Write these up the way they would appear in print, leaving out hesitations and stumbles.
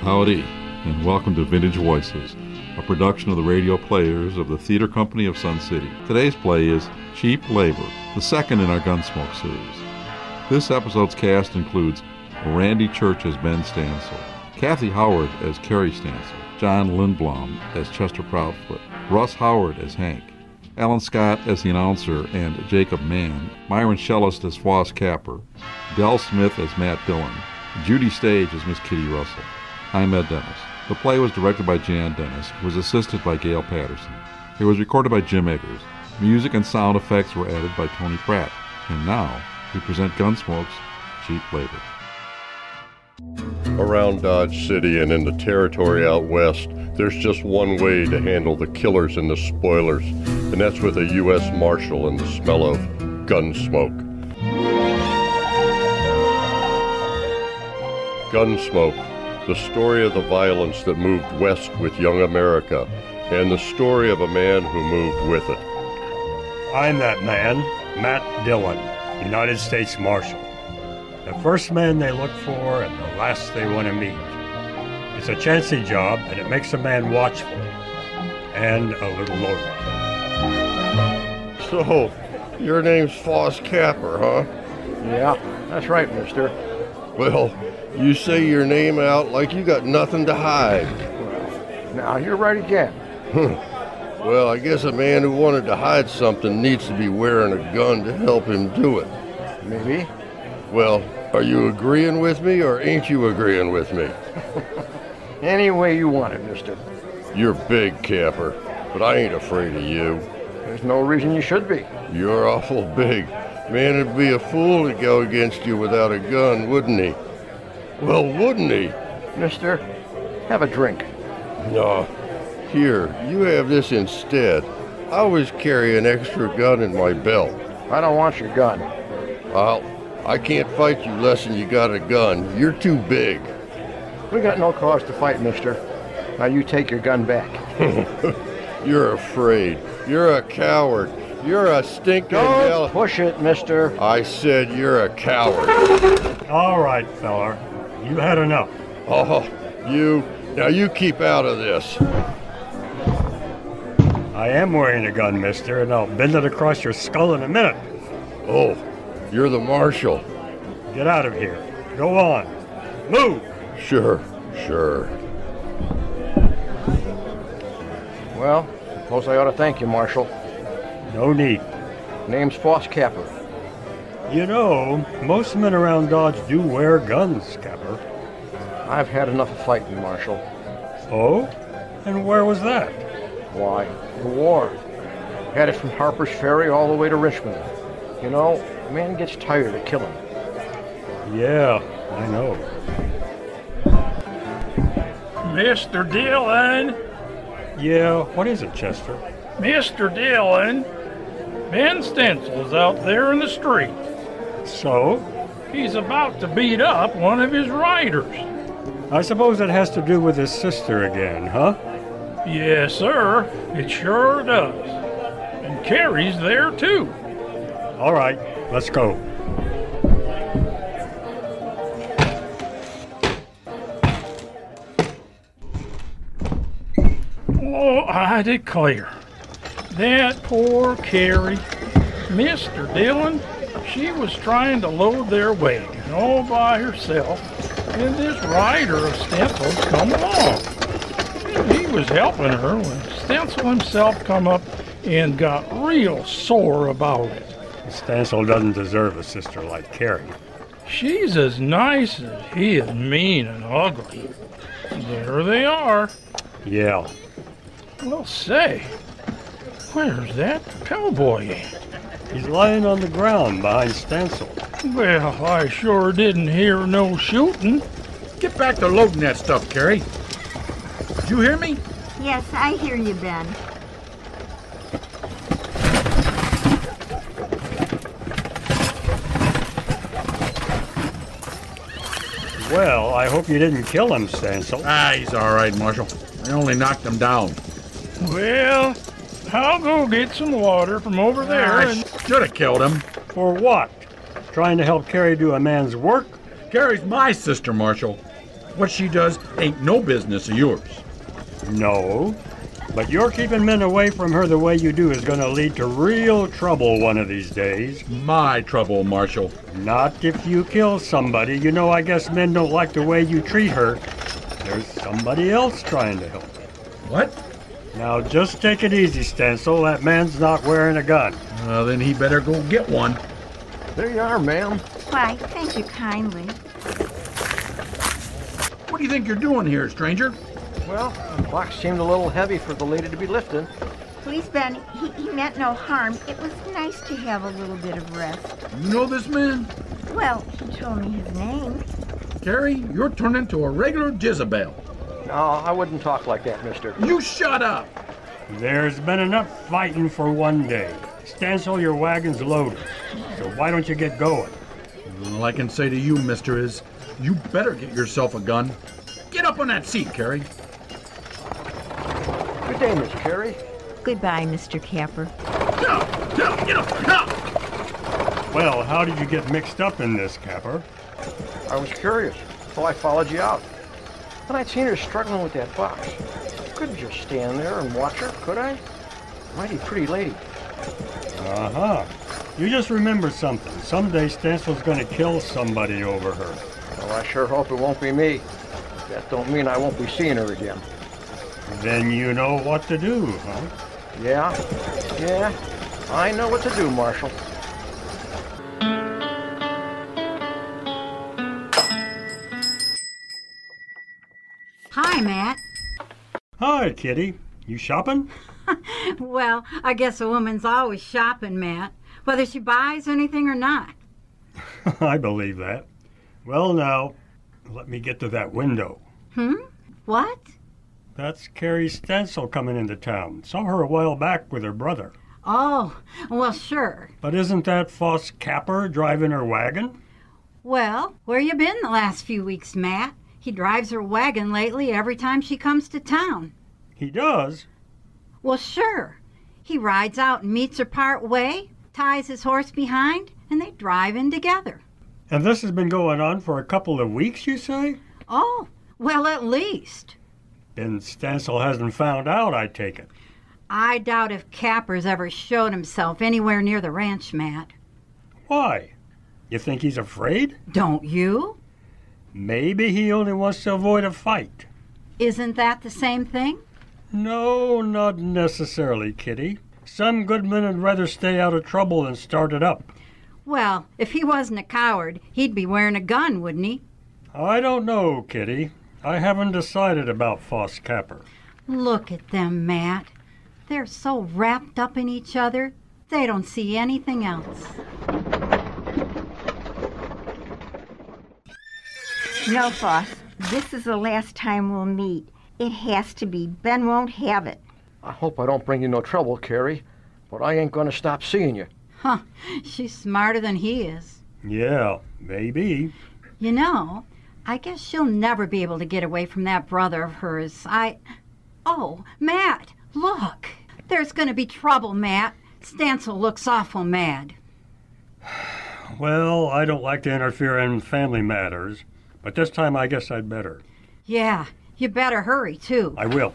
Howdy, and welcome to Vintage Voices, a production of the Radio Players of the Theater Company of Sun City. Today's play is Cheap Labor, the second in our Gunsmoke series. This episode's cast includes Randy Church as Ben Stansel, Kathy Howard as Carrie Stansel, John Lindblom as Chester Proudfoot, Russ Howard as Hank, Alan Scott as the announcer and Jacob Mann, Myron Schellist as Foss Capper, Del Smith as Matt Dillon, Judy Stage as Miss Kitty Russell. I'm Ed Dennis. The play was directed by Jan Dennis, was assisted by Gail Patterson. It was recorded by Jim Eggers. Music and sound effects were added by Tony Pratt. And now, we present Gunsmoke's Cheap Labor. Around Dodge City and in the territory out west, there's just one way to handle the killers and the spoilers, and that's with a U.S. Marshal and the smell of gun smoke. Gunsmoke, the story of the violence that moved west with young America, and the story of a man who moved with it. I'm that man, Matt Dillon, United States Marshal. The first man they look for and the last they want to meet. It's a chancy job, and it makes a man watchful and a little lonely. So, your name's Foss Capper, huh? Yeah, that's right, mister. Well, you say your name out like you got nothing to hide. Now, you're right again. Well, I guess a man who wanted to hide something needs to be wearing a gun to help him do it. Maybe. Well, are you agreeing with me or ain't you agreeing with me? Any way you want it, mister. You're big, Capper, but I ain't afraid of you. There's no reason you should be. You're awful big. Man would be a fool to go against you without a gun, wouldn't he? Well, wouldn't he? Mister, have a drink. No. Here, you have this instead. I always carry an extra gun in my belt. I don't want your gun. I can't fight you less than you got a gun. You're too big. We got no cause to fight, mister. Now you take your gun back. You're afraid. You're a coward. You're a stinking Don't push it, mister. I said you're a coward. All right, fella. You had enough. Oh, now you keep out of this. I am wearing a gun, mister, and I'll bend it across your skull in a minute. Oh, you're the marshal. Get out of here. Go on. Move! Sure. Well, suppose I ought to thank you, Marshal. No need. Name's Foss Capper. You know, most men around Dodge do wear guns, Capper. I've had enough of fighting, Marshal. Oh? And where was that? Why, the war. Had it from Harper's Ferry all the way to Richmond. You know, a man gets tired of killing. Yeah, I know. Mr. Dillon? Yeah, what is it, Chester? Mr. Dillon, Ben Stensel's out there in the street. So? He's about to beat up one of his riders. I suppose it has to do with his sister again, huh? Yes, sir, it sure does. And Carrie's there, too. All right, let's go. Oh, I declare. That poor Carrie. Mr. Dillon, she was trying to load their wagon all by herself, and this rider of Stensel's come along. And he was helping her when Stensel himself come up and got real sore about it. Stansel doesn't deserve a sister like Carrie. She's as nice as he is mean and ugly. There they are. Yeah. Well, say, where's that cowboy at? He's lying on the ground behind Stansel. Well, I sure didn't hear no shooting. Get back to loading that stuff, Carrie. Did you hear me? Yes, I hear you, Ben. Well, I hope you didn't kill him, Stansel. He's all right, Marshal. I only knocked him down. Well, I'll go get some water from over there I and... should have killed him. For what? Trying to help Carrie do a man's work? Carrie's my sister, Marshal. What she does ain't no business of yours. No, but you're keeping men away from her the way you do is going to lead to real trouble one of these days. My trouble, Marshal. Not if you kill somebody. You know, I guess men don't like the way you treat her. There's somebody else trying to help. What? Now, just take it easy, Stancil. That man's not wearing a gun. Well, then he better go get one. There you are, ma'am. Why, thank you kindly. What do you think you're doing here, stranger? Well, the box seemed a little heavy for the lady to be lifting. Please, Ben, he meant no harm. It was nice to have a little bit of rest. You know this man? Well, he told me his name. Carrie, you're turning into a regular Jezebel. No, I wouldn't talk like that, mister. You shut up! There's been enough fighting for one day. Stancil, your wagon's loaded. So why don't you get going? All I can say to you, mister, is you better get yourself a gun. Get up on that seat, Carrie. Good day, Miss Carrie. Goodbye, Mr. Capper. No, get up, no! Well, how did you get mixed up in this, Capper? I was curious, so I followed you out. But I'd seen her struggling with that box. Couldn't just stand there and watch her, could I? Mighty pretty lady. Uh-huh. You just remember something. Someday Stancil's going to kill somebody over her. Well, I sure hope it won't be me. That don't mean I won't be seeing her again. Then you know what to do, huh? Yeah, I know what to do, Marshal. Hi, Matt. Hi, Kitty. You shopping? Well, I guess a woman's always shopping, Matt, whether she buys anything or not. I believe that. Well, now, let me get to that window. What? That's Carrie Stancil coming into town. Saw her a while back with her brother. Oh, well, sure. But isn't that Foss Capper driving her wagon? Well, where you been the last few weeks, Matt? He drives her wagon lately every time she comes to town. He does? Well, sure. He rides out and meets her part way, ties his horse behind, and they drive in together. And this has been going on for a couple of weeks, you say? Oh, well, at least. Then Stancil hasn't found out, I take it. I doubt if Capper's ever showed himself anywhere near the ranch, Matt. Why? You think he's afraid? Don't you? Maybe he only wants to avoid a fight. Isn't that the same thing? No, not necessarily, Kitty. Some good men would rather stay out of trouble than start it up. Well, if he wasn't a coward, he'd be wearing a gun, wouldn't he? I don't know, Kitty. I haven't decided about Foss Capper. Look at them, Matt. They're so wrapped up in each other, they don't see anything else. No, Foss. This is the last time we'll meet. It has to be. Ben won't have it. I hope I don't bring you no trouble, Carrie, but I ain't gonna stop seeing you. Huh, she's smarter than he is. Yeah, maybe. You know, I guess she'll never be able to get away from that brother of hers. Oh, Matt, look. There's going to be trouble, Matt. Stancil looks awful mad. Well, I don't like to interfere in family matters, but this time I guess I'd better. Yeah, you better hurry, too. I will.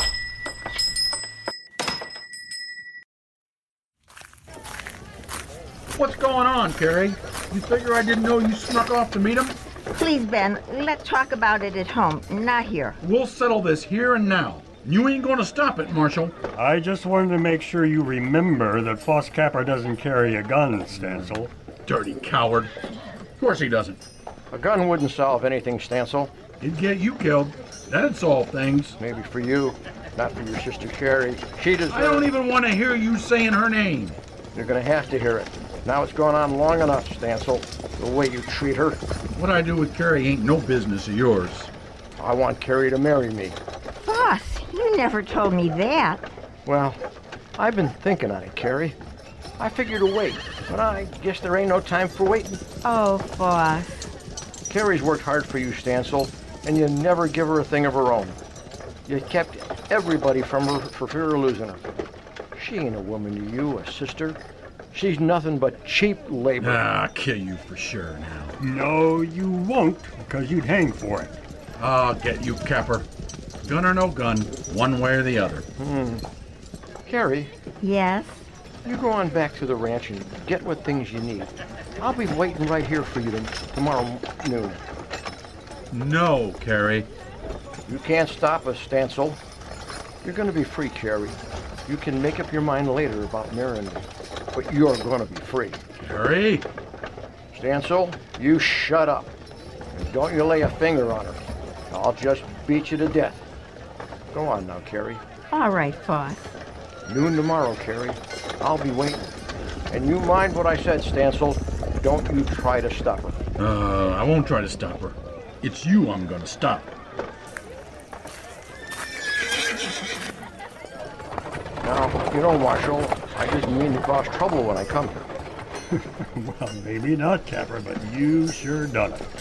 What's going on, Carrie? You figure I didn't know you snuck off to meet him? Please, Ben, let's talk about it at home, not here. We'll settle this here and now. You ain't gonna stop it, Marshal. I just wanted to make sure you remember that Foss Capper doesn't carry a gun, Stancil. Dirty coward. Of course he doesn't. A gun wouldn't solve anything, Stancil. He'd get you killed. That'd solve things. Maybe for you, not for your sister Carrie. She deserves... I don't even want to hear you saying her name. You're gonna have to hear it. Now it's gone on long enough, Stancil, the way you treat her. What I do with Carrie ain't no business of yours. I want Carrie to marry me. Foss, you never told me that. Well, I've been thinking on it, Carrie. I figured to wait, but I guess there ain't no time for waiting. Oh, Foss. Carrie's worked hard for you, Stancil, and you never give her a thing of her own. You kept everybody from her for fear of losing her. She ain't a woman to you, a sister. She's nothing but cheap labor. I'll kill you for sure now. No, you won't, because you'd hang for it. I'll get you, Capper. Gun or no gun, one way or the other. Carrie, Yes? you go on back to the ranch and get what things you need. I'll be waiting right here for you tomorrow noon. No, Carrie. You can't stop us, Stancil. You're going to be free, Carrie. You can make up your mind later about marrying me, but you're going to be free. Carrie? Stancil, you shut up. And don't you lay a finger on her. I'll just beat you to death. Go on now, Carrie. All right, Foss. Noon tomorrow, Carrie. I'll be waiting. And you mind what I said, Stancil. Don't you try to stop her. I won't try to stop her. It's you I'm gonna stop. Now, you know, Marshal, I didn't mean to cause trouble when I come here. Well, maybe not, Capper, but you sure done it.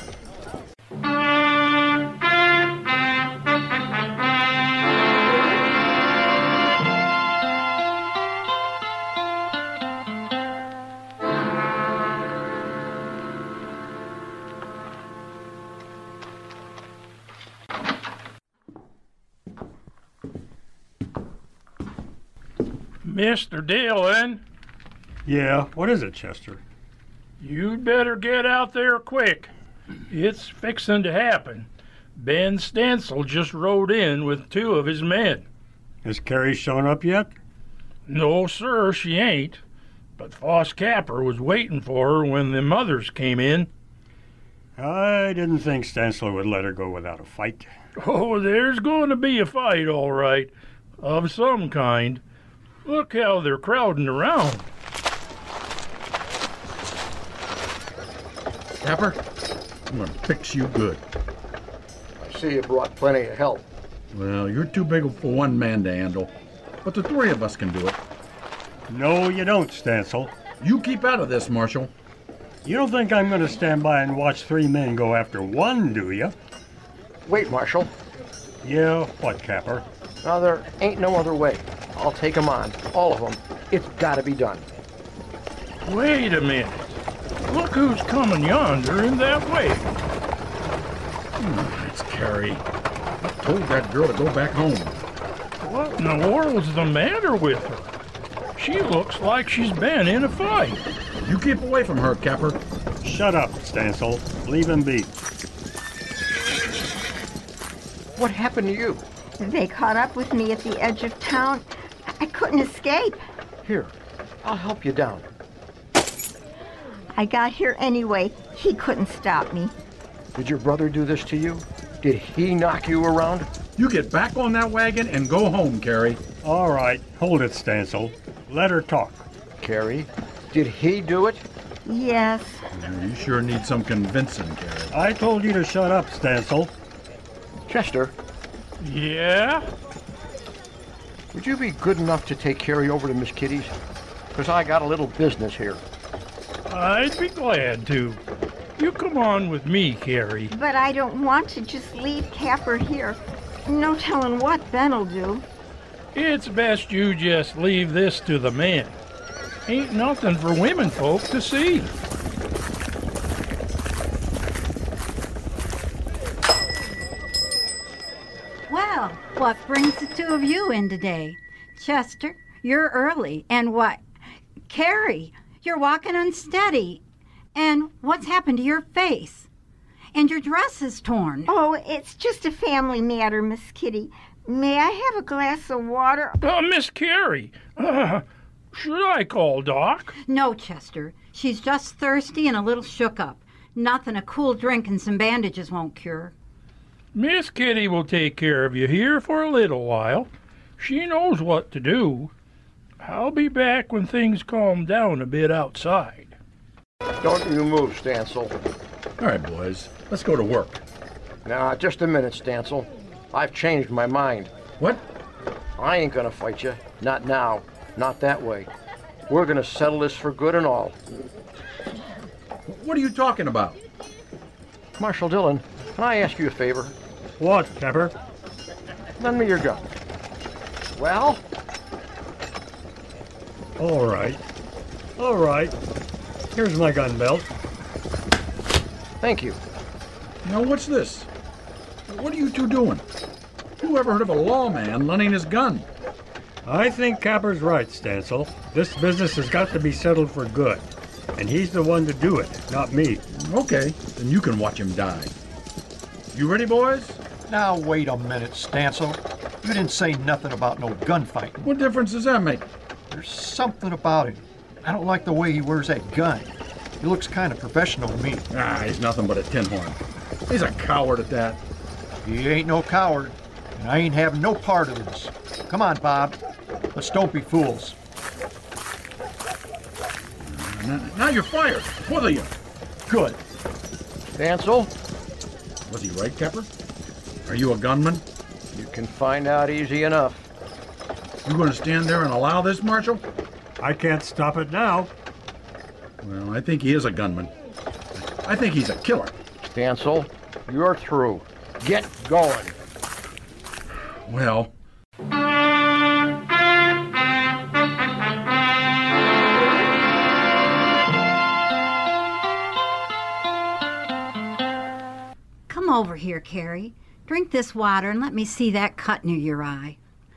Mr. Dillon, Yeah, what is it, Chester? you'd better get out there quick. It's fixin' to happen. Ben Stancil just rode in with 2 of his men. Has Carrie shown up yet? No, sir, she ain't. But Foss Capper was waiting for her when the mothers came in. I didn't think Stancil would let her go without a fight. Oh, there's going to be a fight, all right, of some kind. Look how they're crowding around. Capper, I'm gonna fix you good. I see you brought plenty of help. Well, you're too big for one man to handle, but the 3 of us can do it. No, you don't, Stancil. You keep out of this, Marshal. You don't think I'm going to stand by and watch 3 men go after one, do you? Wait, Marshal. Yeah, what, Capper? Now, there ain't no other way. I'll take 'em on. All of 'em. It's got to be done. Wait a minute. Look who's coming yonder in that way. It's Carrie. I told that girl to go back home. What in the world's the matter with her? She looks like she's been in a fight. You keep away from her, Capper. Shut up, Stancil. Leave him be. What happened to you? They caught up with me at the edge of town. I couldn't escape. Here, I'll help you down. I got here anyway. He couldn't stop me. Did your brother do this to you? Did he knock you around? You get back on that wagon and go home, Carrie. All right, hold it, Stancil. Let her talk. Carrie, did he do it? Yes. You sure need some convincing, Carrie. I told you to shut up, Stancil. Chester, Yeah? would you be good enough to take Carrie over to Miss Kitty's? Because I got a little business here. I'd be glad to. You come on with me, Carrie. But I don't want to just leave Capper here. No telling what Ben'll do. It's best you just leave this to the men. Ain't nothing for women folk to see. Well, what brings the 2 of you in today? Chester, you're early. And what? Carrie, you're walking unsteady. And what's happened to your face? And your dress is torn. Oh, it's just a family matter, Miss Kitty. May I have a glass of water? Miss Carrie, should I call Doc? No, Chester. She's just thirsty and a little shook up. Nothing a cool drink and some bandages won't cure. Miss Kitty will take care of you here for a little while. She knows what to do. I'll be back when things calm down a bit outside. Don't you move, Stancil. All right, boys, let's go to work. Now, just a minute, Stancil. I've changed my mind. What? I ain't gonna fight you. Not now. Not that way. We're gonna settle this for good and all. What are you talking about? Marshal Dillon, can I ask you a favor? What, Capper? Lend me your gun. Well? All right. All right. Here's my gun belt. Thank you. Now, what's this? What are you two doing? Who ever heard of a lawman lending his gun? I think Capper's right, Stancil. This business has got to be settled for good. And he's the one to do it, not me. Okay, then you can watch him die. You ready, boys? Now, wait a minute, Stancil. You didn't say nothing about no gunfighting. What difference does that make? There's something about him. I don't like the way he wears that gun. He looks kind of professional to me. He's nothing but a tin horn. He's a coward at that. He ain't no coward, and I ain't having no part of this. Come on, Bob. Let's don't be fools. Now you're fired, both of you. Good. Stancil, Was he right, Capper? Are you a gunman? you can find out easy enough. You going to stand there and allow this, Marshal? I can't stop it now. Well, I think he is a gunman. I think he's a killer. Stancil, you're through. Get going. Well, Come over here, Carrie. Drink this water and let me see that cut near your eye.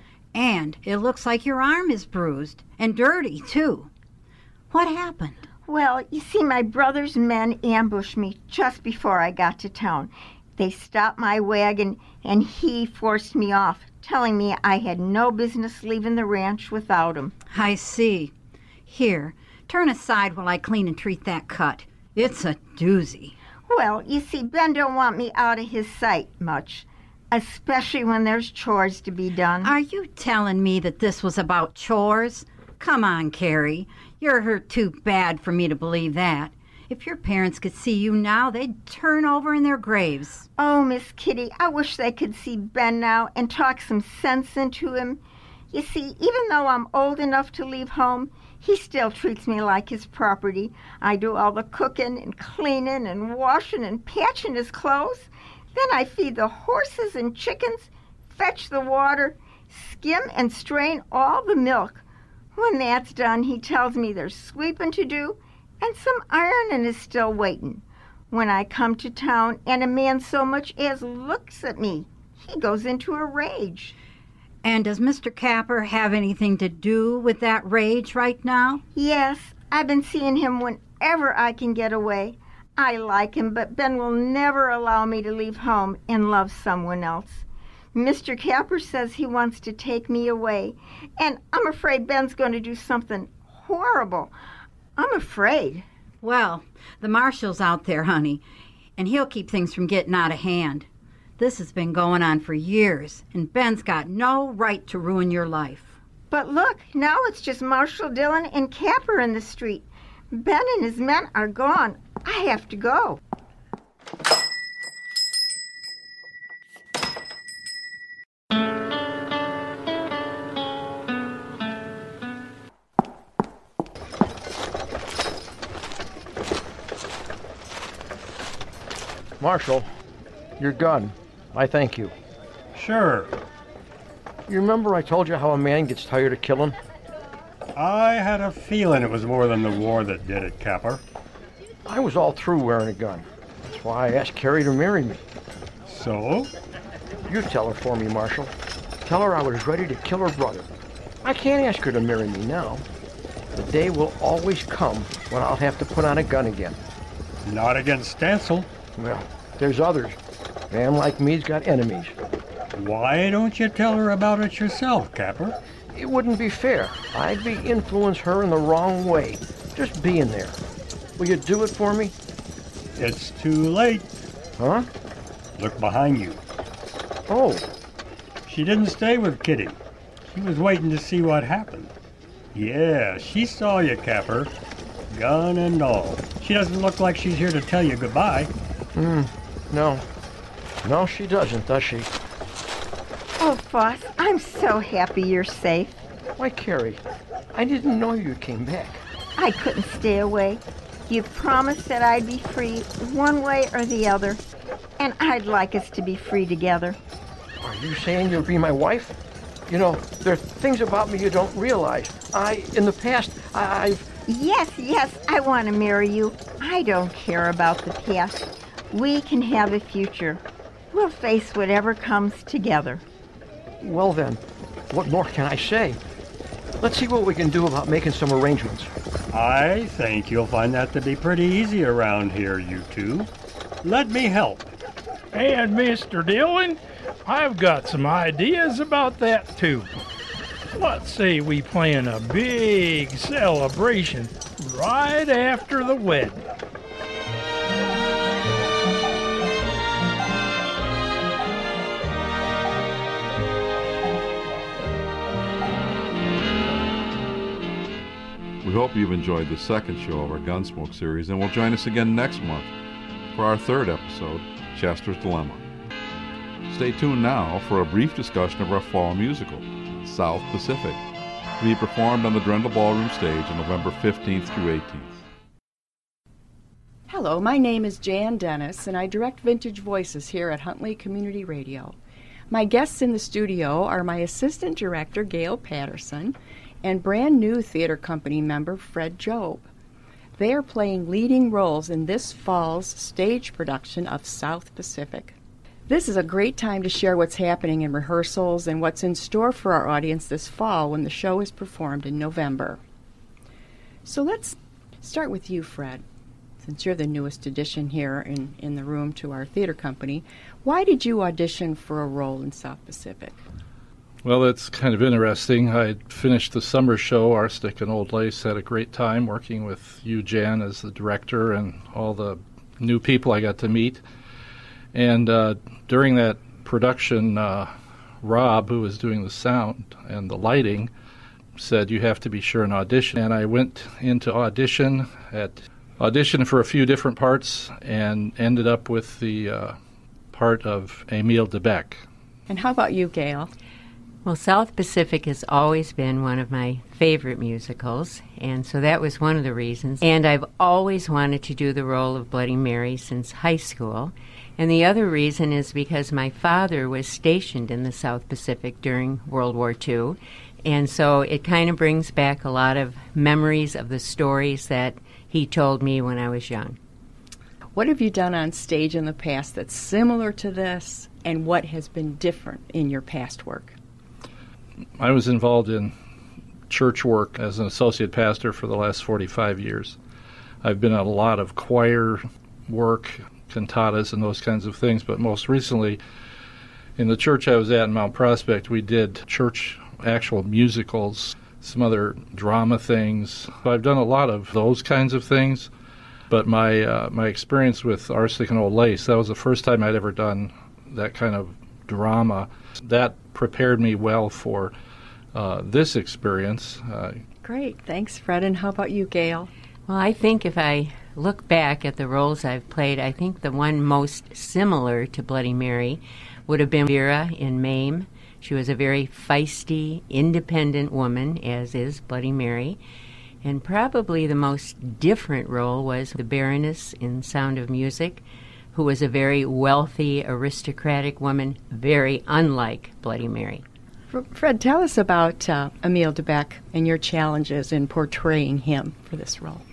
And it looks like your arm is bruised and dirty, too. What happened? Well, you see, my brother's men ambushed me just before I got to town. They stopped my wagon, and he forced me off, telling me I had no business leaving the ranch without him. I see. Here, turn aside while I clean and treat that cut. It's a doozy. Well, you see, Ben don't want me out of his sight much, especially when there's chores to be done. Are you telling me that this was about chores? Come on, Carrie. You're hurt too bad for me to believe that. If your parents could see you now, they'd turn over in their graves. Oh, Miss Kitty, I wish they could see Ben now and talk some sense into him. You see, even though I'm old enough to leave home, he still treats me like his property. I do all the cooking and cleaning and washing and patching his clothes. Then I feed the horses and chickens, fetch the water, skim and strain all the milk. When that's done, he tells me there's sweeping to do and some ironing is still waiting. When I come to town and a man so much as looks at me, he goes into a rage. And does Mr. Capper have anything to do with that rage right now? Yes, I've been seeing him whenever I can get away. I like him, but Ben will never allow me to leave home and love someone else. Mr. Capper says he wants to take me away, and I'm afraid Ben's going to do something horrible. I'm afraid. Well, the marshal's out there, honey, and he'll keep things from getting out of hand. This has been going on for years, and Ben's got no right to ruin your life. But look, now it's just Marshal Dillon and Capper in the street. Ben and his men are gone. I have to go. Marshal, your gun. I thank you. Sure. You remember I told you how a man gets tired of killing? I had a feeling it was more than the war that did it, Capper. I was all through wearing a gun. That's why I asked Carrie to marry me. So? You tell her for me, Marshal. Tell her I was ready to kill her brother. I can't ask her to marry me now. The day will always come when I'll have to put on a gun again. Not against Stancil. Well, there's others. A man like me's got enemies. Why don't you tell her about it yourself, Capper? It wouldn't be fair. I'd be influencing her in the wrong way, just being there. Will you do it for me? It's too late. Huh? Look behind you. Oh. She didn't stay with Kitty. She was waiting to see what happened. Yeah, she saw you, Capper. Gun and all. She doesn't look like she's here to tell you goodbye. No. No, she doesn't, does she? Oh, Foss, I'm so happy you're safe. Why, Carrie, I didn't know you came back. I couldn't stay away. You promised that I'd be free one way or the other, and I'd like us to be free together. Are you saying you'll be my wife? You know, there are things about me you don't realize. In the past, I've... Yes, I want to marry you. I don't care about the past. We can have a future. We'll face whatever comes together. Well then, what more can I say? Let's see what we can do about making some arrangements. I think you'll find that to be pretty easy around here, you two. Let me help. And Mr. Dillon, I've got some ideas about that too. Let's say we plan a big celebration right after the wedding. We hope you've enjoyed the second show of our Gunsmoke series and will join us again next month for our third episode, Chester's Dilemma. Stay tuned now for a brief discussion of our fall musical, South Pacific, to be performed on the Drendel Ballroom stage on November 15th through 18th. Hello, my name is Jan Dennis, and I direct Vintage Voices here at Huntley Community Radio. My guests in the studio are my assistant director, Gail Patterson, and brand new theater company member, Fred Job. They are playing leading roles in this fall's stage production of South Pacific. This is a great time to share what's happening in rehearsals and what's in store for our audience this fall when the show is performed in November. So let's start with you, Fred. Since you're the newest addition here in the room to our theater company, why did you audition for a role in South Pacific? Well, it's kind of interesting. I finished the summer show, Arsenic and Old Lace, had a great time working with you, Jan, as the director, and all the new people I got to meet. And during that production, Rob, who was doing the sound and the lighting, said, you have to be sure and audition. And I went into auditioned for a few different parts and ended up with the part of Emile Debec. And how about you, Gail? Well, South Pacific has always been one of my favorite musicals, and so that was one of the reasons. And I've always wanted to do the role of Bloody Mary since high school. And the other reason is because my father was stationed in the South Pacific during World War II, and so it kind of brings back a lot of memories of the stories that he told me when I was young. What have you done on stage in the past that's similar to this, and what has been different in your past work? I was involved in church work as an associate pastor for the last 45 years. I've been in a lot of choir work, cantatas and those kinds of things, but most recently in the church I was at in Mount Prospect, we did church actual musicals, some other drama things. I've done a lot of those kinds of things, but my experience with Arsenic and Old Lace, that was the first time I'd ever done that kind of drama. That prepared me well for this experience. Great. Thanks, Fred. And how about you, Gail? Well, I think if I look back at the roles I've played, I think the one most similar to Bloody Mary would have been Vera in Mame. She was a very feisty, independent woman, as is Bloody Mary. And probably the most different role was the Baroness in Sound of Music, who was a very wealthy, aristocratic woman, very unlike Bloody Mary. Fred, tell us about Emile Debec and your challenges in portraying him for this role.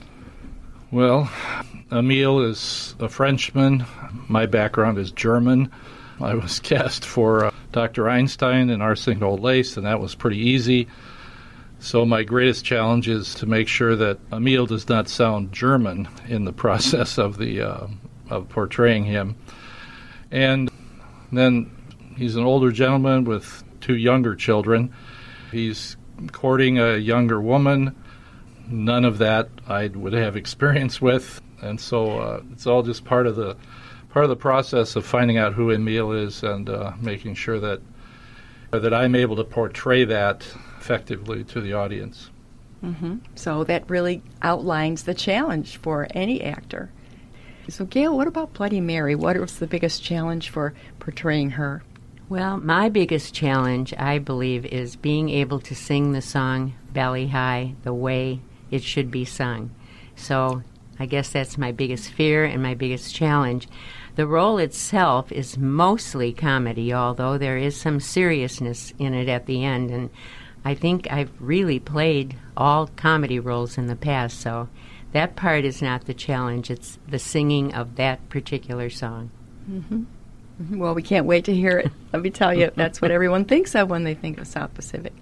Well, Emile is a Frenchman. My background is German. I was cast for Dr. Einstein in Arsenic and Old Lace, and that was pretty easy. So my greatest challenge is to make sure that Emile does not sound German in the process of portraying him. And then he's an older gentleman with two younger children. He's courting a younger woman. None of that I would have experience with, and so it's all just part of the process of finding out who Emile is and making sure that I'm able to portray that effectively to the audience. Mm-hmm. So that really outlines the challenge for any actor. So, Gail, what about Bloody Mary? What was the biggest challenge for portraying her? Well, my biggest challenge, I believe, is being able to sing the song Valley High the way it should be sung. So I guess that's my biggest fear and my biggest challenge. The role itself is mostly comedy, although there is some seriousness in it at the end, and I think I've really played all comedy roles in the past, so that part is not the challenge. It's the singing of that particular song. Mm-hmm. Well, we can't wait to hear it. Let me tell you, that's what everyone thinks of when they think of South Pacific.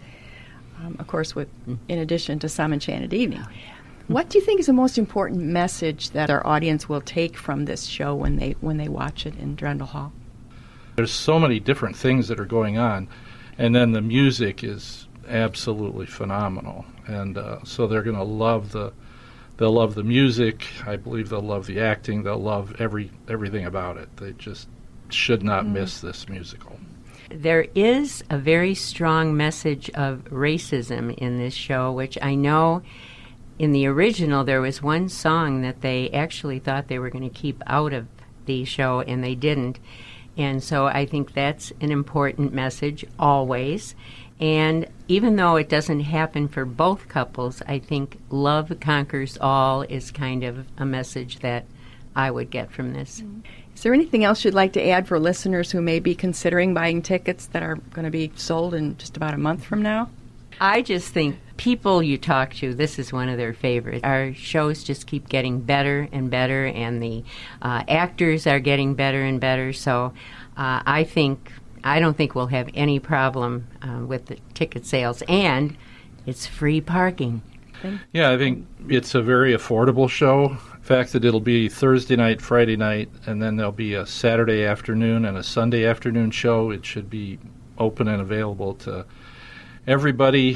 Of course, in addition to Some Enchanted Evening. What do you think is the most important message that our audience will take from this show when they watch it in Drendel Hall? There's so many different things that are going on, and then the music is absolutely phenomenal, and so they're going to love they'll love the music. I believe they'll love the acting. They'll love everything about it. They just should not miss this musical. There is a very strong message of racism in this show, which I know in the original there was one song that they actually thought they were going to keep out of the show, and they didn't. And so I think that's an important message always. And even though it doesn't happen for both couples, I think love conquers all is kind of a message that I would get from this. Is there anything else you'd like to add for listeners who may be considering buying tickets that are going to be sold in just about a month from now? I just think people you talk to, this is one of their favorites. Our shows just keep getting better and better, and the actors are getting better and better. So I don't think we'll have any problem with the ticket sales, and it's free parking. Yeah, I think it's a very affordable show. The fact that it'll be Thursday night, Friday night, and then there'll be a Saturday afternoon and a Sunday afternoon show. It should be open and available to everybody,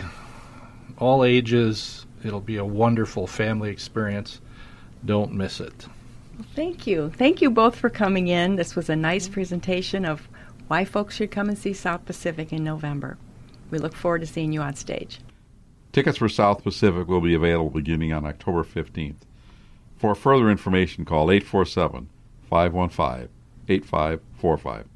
all ages. It'll be a wonderful family experience. Don't miss it. Well, thank you. Thank you both for coming in. This was a nice presentation of why folks should come and see South Pacific in November. We look forward to seeing you on stage. Tickets for South Pacific will be available beginning on October 15th. For further information, call 847-515-8545.